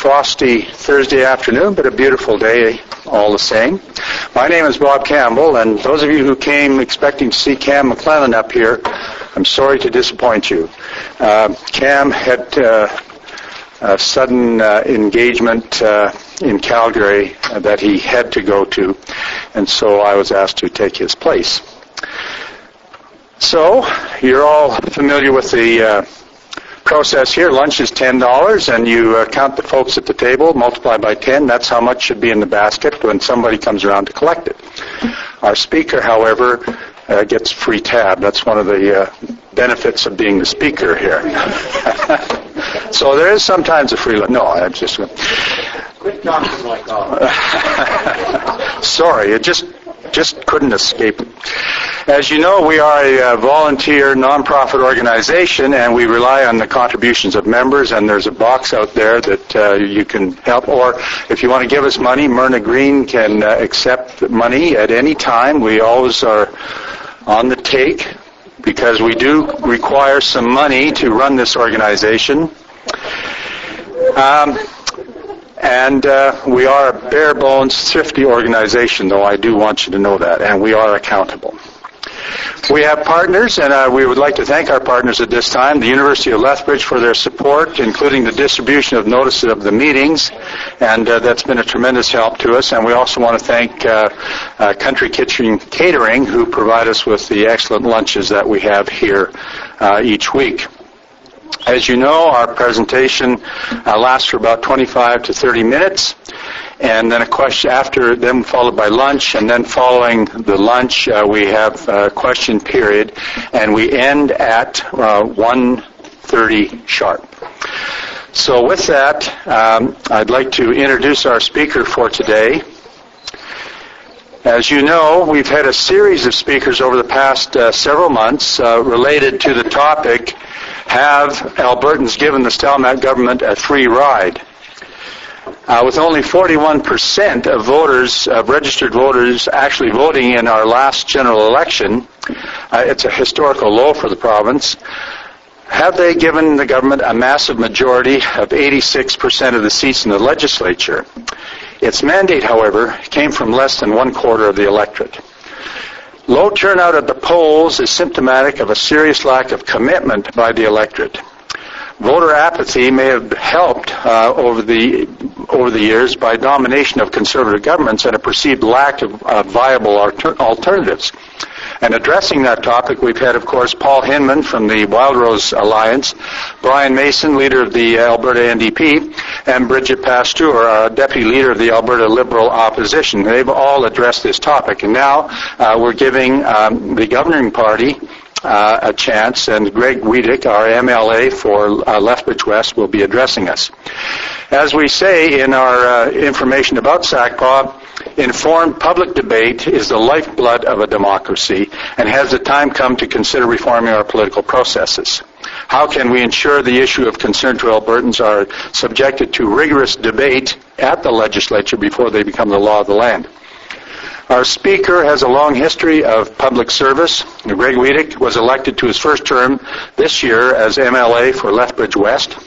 frosty Thursday afternoon, but a beautiful day all the same. My name is Bob Campbell, and those of you who came expecting to see Cam McClellan up here, I'm sorry to disappoint you. Cam had a sudden engagement in Calgary that he had to go to, and so I was asked to take his place. So, you're all familiar with the process here. Lunch is $10, and you count the folks at the table, multiply by 10. That's how much should be in the basket when somebody comes around to collect it. Our speaker, however, gets free tab. That's one of the benefits of being the speaker here. So there is sometimes a free lunch. No, I'm just... Quit talking like that. Sorry, it just couldn't escape it. As you know, we are a volunteer nonprofit organization, and we rely on the contributions of members, and there's a box out there that you can help. Or if you want to give us money, Myrna Green can accept money at any time. We always are on the take because we do require some money to run this organization. And we are a bare-bones, thrifty organization, though I do want you to know that, and we are accountable. We have partners, and we would like to thank our partners at this time, the University of Lethbridge, for their support, including the distribution of notices of the meetings, and that's been a tremendous help to us. And we also want to thank Country Kitchen Catering, who provide us with the excellent lunches that we have here each week. As you know, our presentation lasts for about 25 to 30 minutes, and then a question after, then followed by lunch, and then following the lunch, we have a question period, and we end at 1:30 sharp. So with that, I'd like to introduce our speaker for today. As you know, we've had a series of speakers over the past several months related to the topic, have Albertans given the Stelmach government a free ride? With only 41% of voters, registered voters, actually voting in our last general election, it's a historical low for the province. Have they given the government a massive majority of 86% of the seats in the legislature? Its mandate, however, came from less than 1/4 of the electorate. Low turnout at the polls is symptomatic of a serious lack of commitment by the electorate. Voter apathy may have helped over the years by domination of conservative governments and a perceived lack of viable alternatives. And addressing that topic, we've had, of course, Paul Hinman from the Wildrose Alliance, Brian Mason, leader of the Alberta NDP, and Bridget Pasteur, deputy leader of the Alberta Liberal Opposition. They've all addressed this topic. And now we're giving the governing party a chance, and Greg Wiedek, our MLA for Lethbridge West, will be addressing us. As we say in our information about SACPA, informed public debate is the lifeblood of a democracy, and has the time come to consider reforming our political processes? How can we ensure the issue of concern to Albertans are subjected to rigorous debate at the legislature before they become the law of the land? Our speaker has a long history of public service. Greg Wiedek was elected to his first term this year as MLA for Lethbridge West.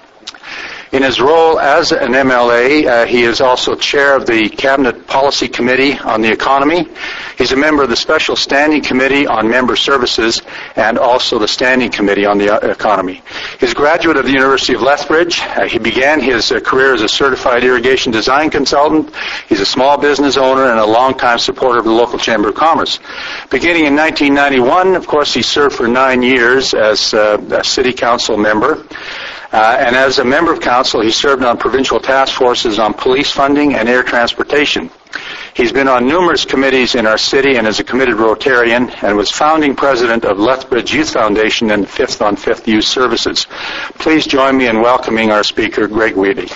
In his role as an MLA, he is also chair of the Cabinet Policy Committee on the Economy. He's a member of the Special Standing Committee on Member Services and also the Standing Committee on the Economy. He's a graduate of the University of Lethbridge. He began his career as a certified irrigation design consultant. He's a small business owner and a longtime supporter of the local Chamber of Commerce. Beginning in 1991, of course, he served for 9 years as a city council member. And as a member of council, he served on provincial task forces on police funding and air transportation. He's been on numerous committees in our city and is a committed Rotarian, and was founding president of Lethbridge Youth Foundation and Fifth on Fifth Youth Services. Please join me in welcoming our speaker, Greg Wiedek.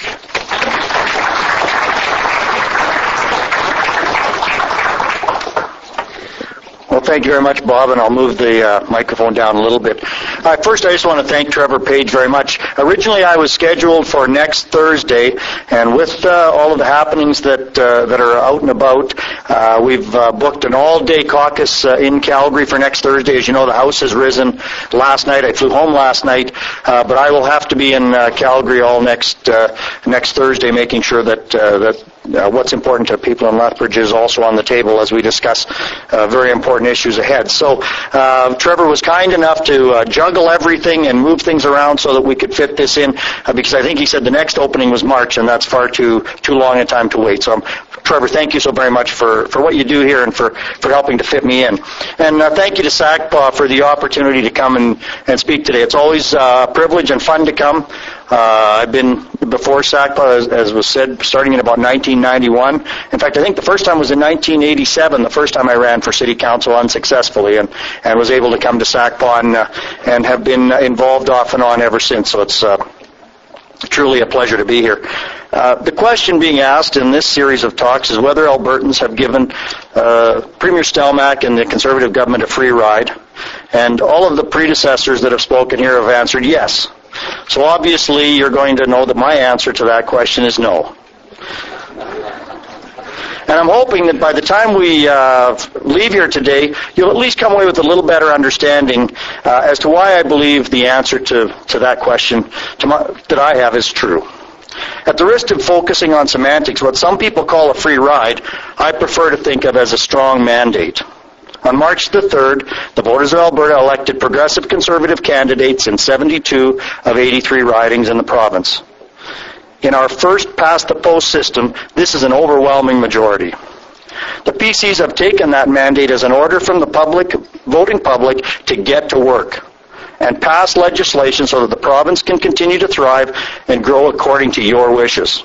Well, thank you very much, Bob, and I'll move the microphone down a little bit. First, I just want to thank Trevor Page very much. Originally, I was scheduled for next Thursday, and with all of the happenings that are out and about, we've booked an all-day caucus in Calgary for next Thursday. As you know, the House has risen last night. I flew home last night, but I will have to be in Calgary all next Thursday, making sure that what's important to people in Lethbridge is also on the table as we discuss very important issues ahead. So Trevor was kind enough to juggle everything and move things around so that we could fit this in, because I think he said the next opening was March, and that's far too long a time to wait. So Trevor, thank you so very much for what you do here and for helping to fit me in. And thank you to SACPA for the opportunity to come and speak today. It's always a privilege and fun to come. I've been before SACPA, as was said, starting in about 1991. In fact, I think the first time was in 1987, the first time I ran for City Council unsuccessfully, and was able to come to SACPA and have been involved off and on ever since. So it's truly a pleasure to be here. The question being asked in this series of talks is whether Albertans have given Premier Stelmach and the Conservative government a free ride. And all of the predecessors that have spoken here have answered yes. So obviously you're going to know that my answer to that question is no. And I'm hoping that by the time we leave here today, you'll at least come away with a little better understanding as to why I believe the answer to that question that I have is true. At the risk of focusing on semantics, what some people call a free ride, I prefer to think of as a strong mandate. On March the 3rd, the voters of Alberta elected progressive Conservative candidates in 72 of 83 ridings in the province. In our first past-the-post system, this is an overwhelming majority. The PCs have taken that mandate as an order from the voting public to get to work and pass legislation so that the province can continue to thrive and grow according to your wishes.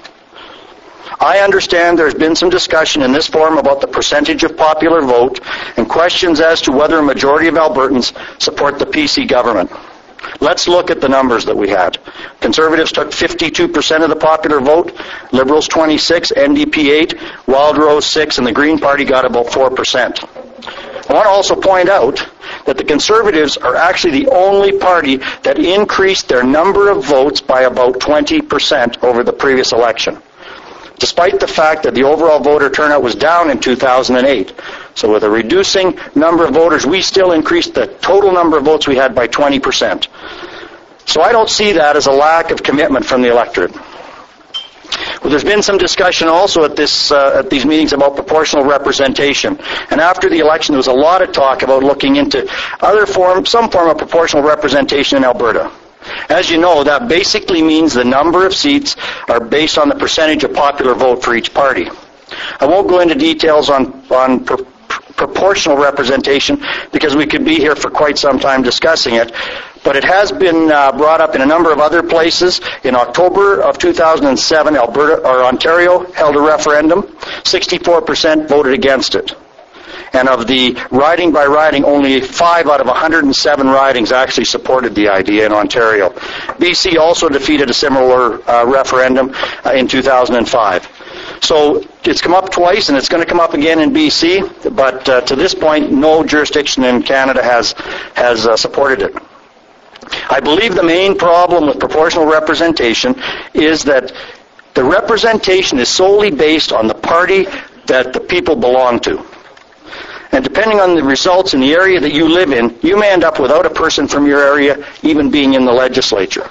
I understand there's been some discussion in this forum about the percentage of popular vote and questions as to whether a majority of Albertans support the PC government. Let's look at the numbers that we had. Conservatives took 52% of the popular vote, Liberals 26%, NDP 8%, Wildrose 6%, and the Green Party got about 4%. I want to also point out that the Conservatives are actually the only party that increased their number of votes by about 20% over the previous election, despite the fact that the overall voter turnout was down in 2008. So with a reducing number of voters, we still increased the total number of votes we had by 20%. So I don't see that as a lack of commitment from the electorate. Well, there's been some discussion also at these meetings about proportional representation. And after the election, there was a lot of talk about looking into some form of proportional representation in Alberta. As you know, that basically means the number of seats are based on the percentage of popular vote for each party. I won't go into details on proportional representation because we could be here for quite some time discussing it, but it has been brought up in a number of other places. In October of 2007, Ontario held a referendum. 64% voted against it. And of the riding by riding, only 5 out of 107 ridings actually supported the idea in Ontario. BC also defeated a similar referendum in 2005. So it's come up twice, and it's going to come up again in BC, but to this point, no jurisdiction in Canada has supported it. I believe the main problem with proportional representation is that the representation is solely based on the party that the people belong to. And depending on the results in the area that you live in, you may end up without a person from your area even being in the legislature.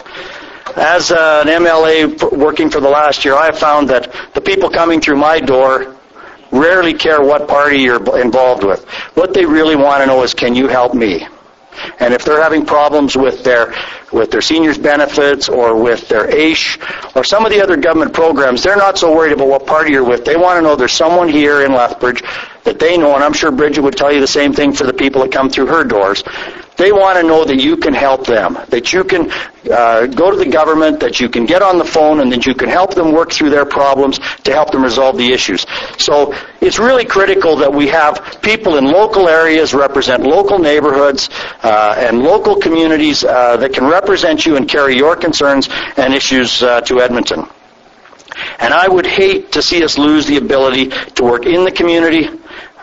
As an MLA working for the last year, I have found that the people coming through my door rarely care what party you're involved with. What they really want to know is, can you help me? And if they're having problems with their seniors benefits or with their AISH or some of the other government programs, they're not so worried about what party you're with. They want to know there's someone here in Lethbridge that they know, and I'm sure Bridget would tell you the same thing for the people that come through her doors. They want to know that you can help them, that you can go to the government, that you can get on the phone, and that you can help them work through their problems to help them resolve the issues. So it's really critical that we have people in local areas represent local neighborhoods and local communities that can represent you and carry your concerns and issues to Edmonton. And I would hate to see us lose the ability to work in the community,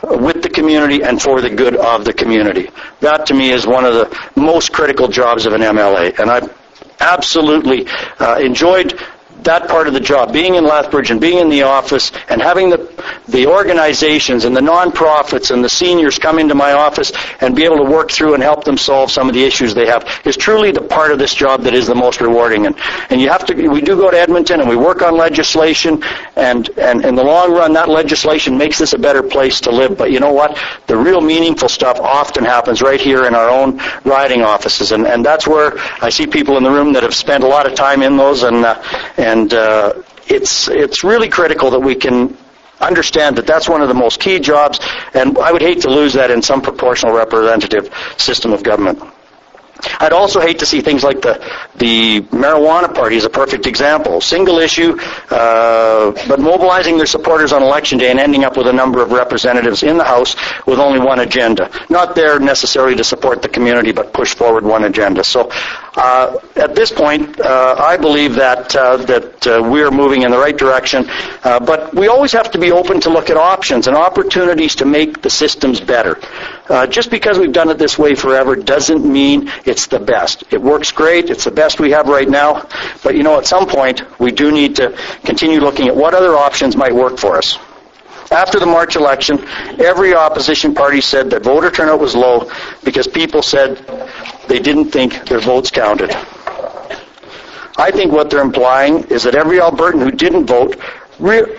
with the community and for the good of the community. That, to me, is one of the most critical jobs of an MLA. And I've absolutely enjoyed that part of the job, being in Lethbridge and being in the office and having the organizations and the non-profits and the seniors come into my office and be able to work through and help them solve some of the issues they have is truly the part of this job that is the most rewarding. And you have to, we do go to Edmonton and we work on legislation, and in the long run that legislation makes this a better place to live. But you know what? The real meaningful stuff often happens right here in our own riding offices, and that's where I see people in the room that have spent a lot of time in those, and it's really critical that we can understand that that's one of the most key jobs, and I would hate to lose that in some proportional representative system of government. I'd also hate to see things like the marijuana party is a perfect example. Single issue, but mobilizing their supporters on election day and ending up with a number of representatives in the House with only one agenda. Not there necessarily to support the community, but push forward one agenda. So at this point, I believe that we're moving in the right direction, but we always have to be open to look at options and opportunities to make the systems better. Just because we've done it this way forever doesn't mean it's the best. It works great. It's the best we have right now. But, you know, at some point, we do need to continue looking at what other options might work for us. After the March election, every opposition party said that voter turnout was low because people said they didn't think their votes counted. I think what they're implying is that every Albertan who didn't vote really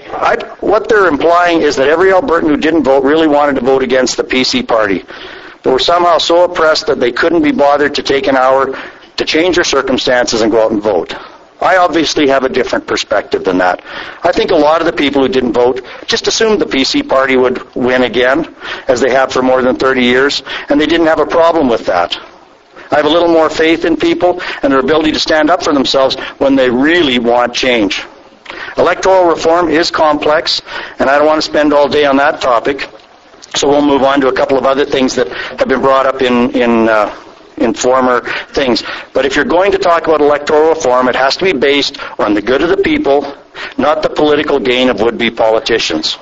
wanted to vote against the PC party. They were somehow so oppressed that they couldn't be bothered to take an hour to change their circumstances and go out and vote. I obviously have a different perspective than that. I think a lot of the people who didn't vote just assumed the PC party would win again, as they have for more than 30 years, and they didn't have a problem with that. I have a little more faith in people and their ability to stand up for themselves when they really want change. Electoral reform is complex, and I don't want to spend all day on that topic, so we'll move on to a couple of other things that have been brought up in former things. But if you're going to talk about electoral reform, it has to be based on the good of the people, not the political gain of would-be politicians.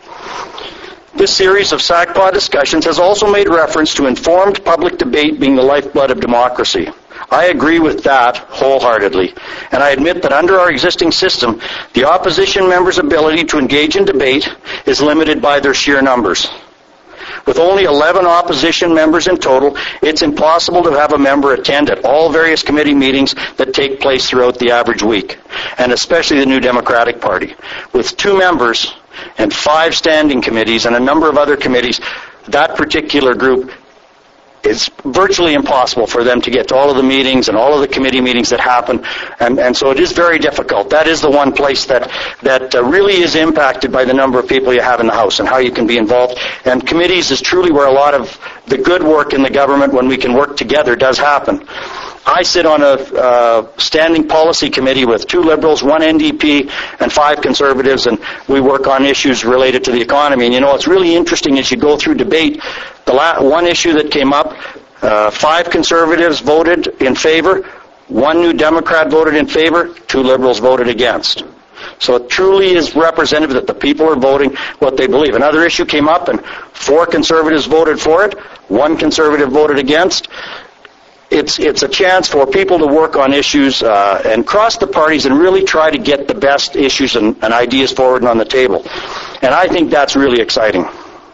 This series of SACPA discussions has also made reference to informed public debate being the lifeblood of democracy. I agree with that wholeheartedly, and I admit that under our existing system, the opposition members' ability to engage in debate is limited by their sheer numbers. With only 11 opposition members in total, it's impossible to have a member attend at all various committee meetings that take place throughout the average week, and especially the New Democratic Party. With 2 members and 5 standing committees and a number of other committees, that particular group, it's virtually impossible for them to get to all of the meetings and all of the committee meetings that happen, and so it is very difficult. That is the one place that really is impacted by the number of people you have in the House and how you can be involved. And committees is truly where a lot of the good work in the government, when we can work together, does happen. I sit on a standing policy committee with 2 Liberals, 1 NDP, and 5 Conservatives, and we work on issues related to the economy. And you know, it's really interesting as you go through debate. The one issue that came up, 5 Conservatives voted in favor, 1 New Democrat voted in favor, 2 Liberals voted against. So it truly is representative that the people are voting what they believe. Another issue came up, and 4 Conservatives voted for it, 1 Conservative voted against. It's a chance for people to work on issues and cross the parties and really try to get the best issues and ideas forward and on the table. And I think that's really exciting.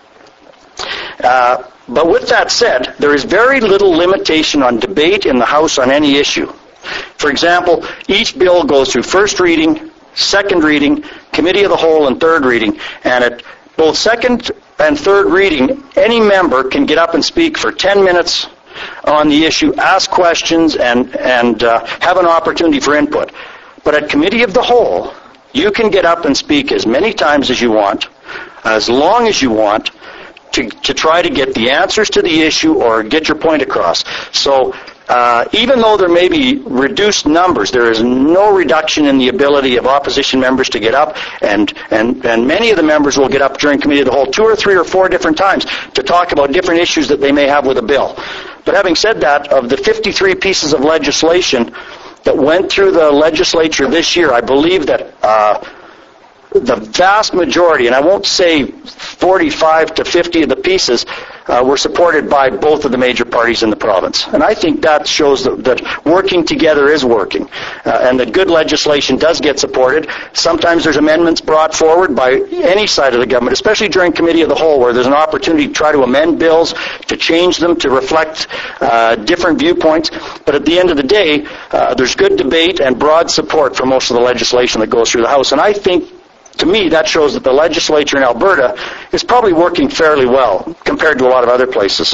But with that said, there is very little limitation on debate in the House on any issue. For example, each bill goes through first reading, second reading, committee of the whole, and third reading. And at both second and third reading, any member can get up and speak for 10 minutes on the issue, ask questions, and have an opportunity for input. But at committee of the whole, you can get up and speak as many times as you want, as long as you want, to try to get the answers to the issue or get your point across. So even though there may be reduced numbers, there is no reduction in the ability of opposition members to get up, and many of the members will get up during committee of the whole 2 or 3 or 4 different times to talk about different issues that they may have with a bill. But having said that, of the 53 pieces of legislation that went through the legislature this year, I believe that the vast majority, and I won't say 45 to 50 of the pieces, were supported by both of the major parties in the province. And I think that shows that working together is working, and that good legislation does get supported. Sometimes there's amendments brought forward by any side of the government, especially during committee of the whole, where there's an opportunity to try to amend bills, to change them, to reflect different viewpoints. But at the end of the day, there's good debate and broad support for most of the legislation that goes through the House. And I think, to me, that shows that the legislature in Alberta is probably working fairly well compared to a lot of other places.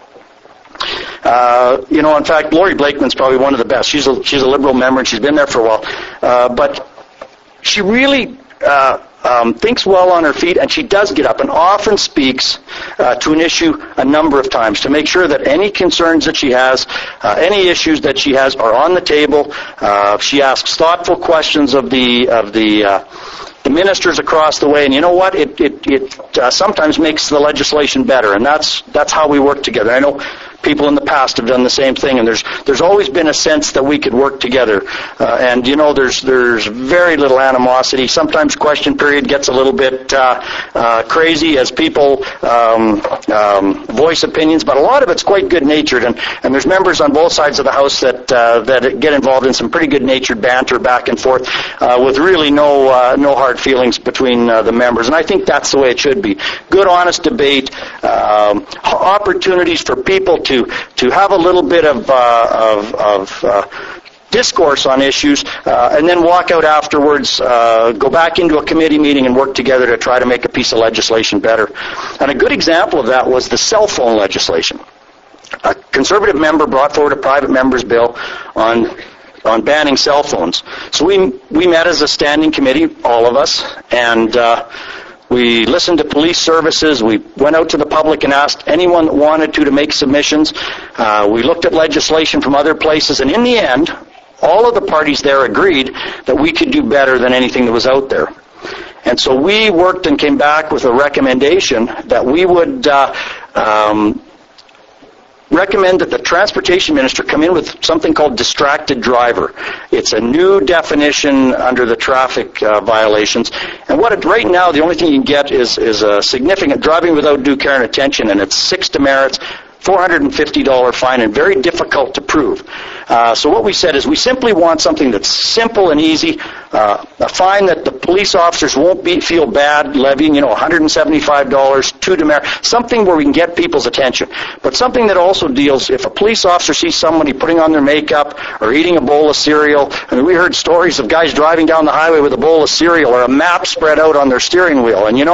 In fact, Laurie Blakeman's probably one of the best. She's a Liberal member, and she's been there for a while. But she really thinks well on her feet, and she does get up and often speaks to an issue a number of times to make sure that any concerns that she has, any issues that she has, are on the table. She asks thoughtful questions of the ministers across the way, and you know what? It sometimes makes the legislation better, and that's how we work together. I know people in the past have done the same thing, and there's always been a sense that we could work together. And there's very little animosity. Sometimes question period gets a little bit crazy as people voice opinions, but a lot of it's quite good-natured, and there's members on both sides of the House that get involved in some pretty good-natured banter back and forth with really no hard feelings between the members. And I think that's the way it should be. Good, honest debate, opportunities for people to have a little bit of discourse on issues, and then walk out afterwards, go back into a committee meeting and work together to try to make a piece of legislation better. And a good example of that was the cell phone legislation. A Conservative member brought forward a private member's bill on banning cell phones. So we met as a standing committee, all of us, and we listened to police services. We went out to the public and asked anyone that wanted to make submissions. We looked at legislation from other places, and in the end, all of the parties there agreed that we could do better than anything that was out there. And so we worked and came back with a recommendation that we would recommend that the transportation minister come in with something called distracted driver. It's a new definition under the traffic violations. And right now, the only thing you can get is a significant driving without due care and attention, and it's 6 demerits, $450 fine, and very difficult to prove. So what we said is we simply want something that's simple and easy, a fine that the police officers won't feel bad levying, $175, 2 demerits, something where we can get people's attention. But something that also deals, if a police officer sees somebody putting on their makeup or eating a bowl of cereal, I mean, we heard stories of guys driving down the highway with a bowl of cereal or a map spread out on their steering wheel, and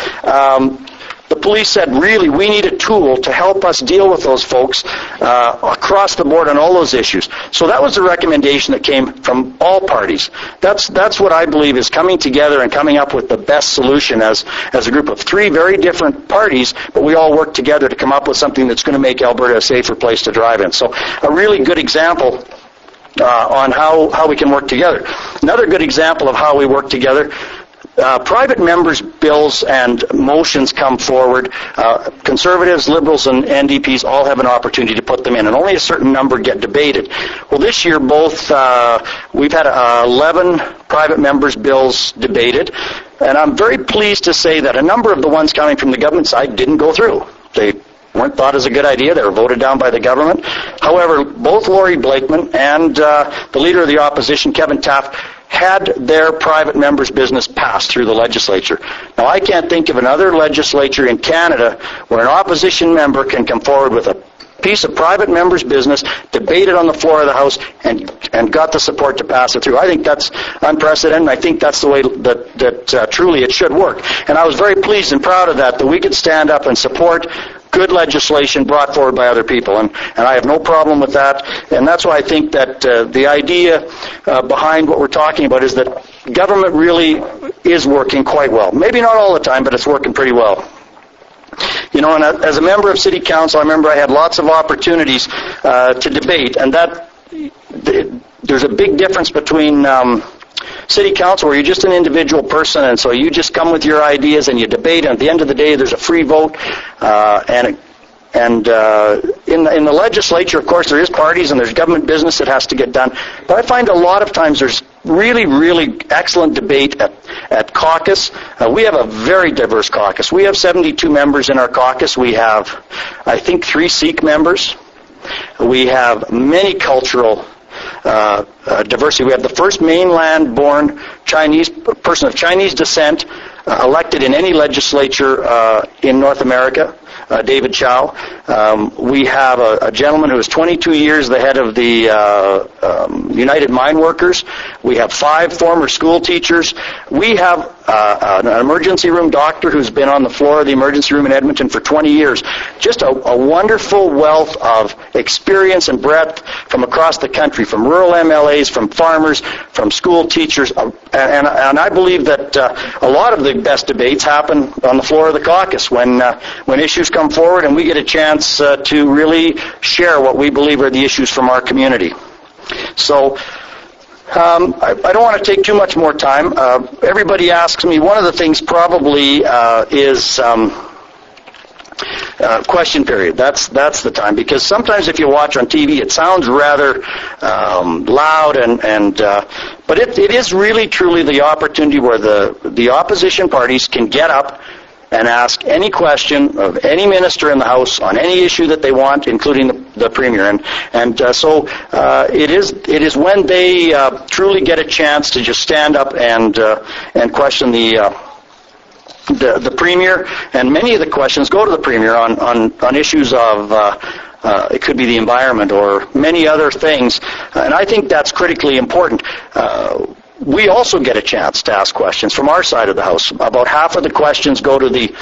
the police said, really, we need a tool to help us deal with those folks across the board on all those issues. So that was the recommendation that came from all parties. That's what I believe is coming together and coming up with the best solution as a group of 3 very different parties, but we all work together to come up with something that's going to make Alberta a safer place to drive in. So a really good example on how we can work together. Another good example of how we work together, private members' bills and motions come forward. Conservatives, Liberals, and NDPs all have an opportunity to put them in, and only a certain number get debated. Well, this year, we've had 11 private members' bills debated, and I'm very pleased to say that a number of the ones coming from the government side didn't go through. They weren't thought as a good idea. They were voted down by the government. However, both Laurie Blakeman and the Leader of the Opposition, Kevin Taft, had their private members' business passed through the legislature. Now, I can't think of another legislature in Canada where an opposition member can come forward with a piece of private members' business, debate it on the floor of the House, and got the support to pass it through. I think that's unprecedented, and I think that's the way that truly it should work. And I was very pleased and proud of that we could stand up and support good legislation brought forward by other people, and I have no problem with that. And that's why I think that the idea behind what we're talking about is that government really is working quite well. Maybe not all the time, but it's working pretty well. And as a member of City Council, I remember I had lots of opportunities to debate, and there's a big difference between City Council, where you're just an individual person, and so you just come with your ideas and you debate, and at the end of the day, there's a free vote. In the legislature, of course, there is parties and there's government business that has to get done. But I find a lot of times really, really excellent debate at caucus. We have a very diverse caucus. We have 72 members in our caucus. We have, I think, 3 Sikh members. We have many cultural diversity. We have the first mainland-born Chinese person of Chinese descent elected in any legislature in North America, David Chow. We have a gentleman who is 22 years the head of the United Mine Workers. We have 5 former school teachers. We have an emergency room doctor who's been on the floor of the emergency room in Edmonton for 20 years. Just a wonderful wealth of experience and breadth from across the country, from rural MLAs, from farmers, from school teachers. And I believe that a lot of the best debates happen on the floor of the caucus when issues come forward and we get a chance to really share what we believe are the issues from our community. So I don't want to take too much more time. Everybody asks me, one of the things probably is question period. That's the time, because sometimes if you watch on TV, it sounds rather loud, but it is really truly the opportunity where the opposition parties can get up and ask any question of any minister in the House on any issue that they want, including the Premier. So it is when they truly get a chance to just stand up and question the Premier, and many of the questions go to the Premier on issues of it could be the environment or many other things, and I think that's critically important. We also get a chance to ask questions from our side of the House. About half of the questions go to the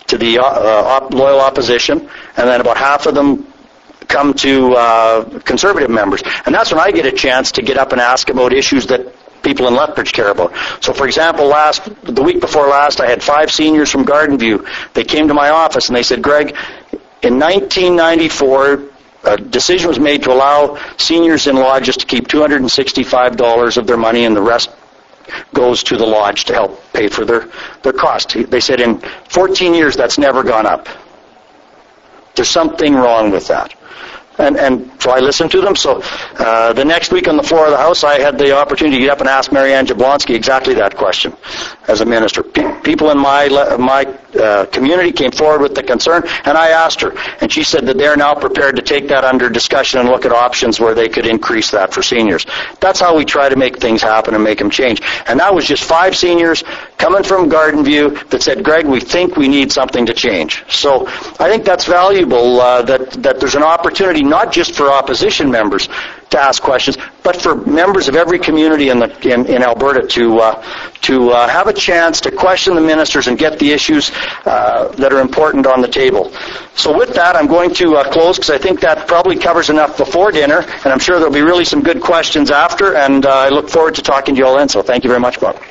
loyal opposition, and then about half of them come to Conservative members. And that's when I get a chance to get up and ask about issues that people in Lethbridge care about. So, for example, the week before last, I had 5 seniors from Garden View. They came to my office and they said, "Greg, in 1994, a decision was made to allow seniors in lodges to keep $265 of their money, and the rest goes to the lodge to help pay for their cost." They said, in 14 years, that's never gone up. There's something wrong with that. And so I listened to them. So the next week on the floor of the House, I had the opportunity to get up and ask Marianne Jablonski exactly that question as a minister. People in my community came forward with the concern, and I asked her. And she said that they're now prepared to take that under discussion and look at options where they could increase that for seniors. That's how we try to make things happen and make them change. And that was just 5 seniors coming from Garden View that said, "Greg, we think we need something to change." So I think that's valuable, that there's an opportunity not just for opposition members to ask questions, but for members of every community in Alberta to have a chance to question the ministers and get the issues that are important on the table. So with that, I'm going to close, because I think that probably covers enough before dinner, and I'm sure there'll be really some good questions after, and I look forward to talking to you all then. So thank you very much, Bob.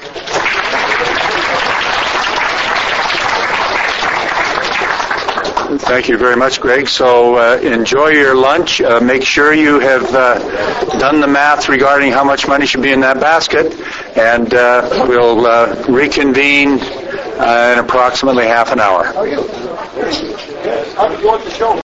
Thank you very much, Greg. So enjoy your lunch. Make sure you have done the math regarding how much money should be in that basket, and we'll reconvene in approximately half an hour. How did you want the show?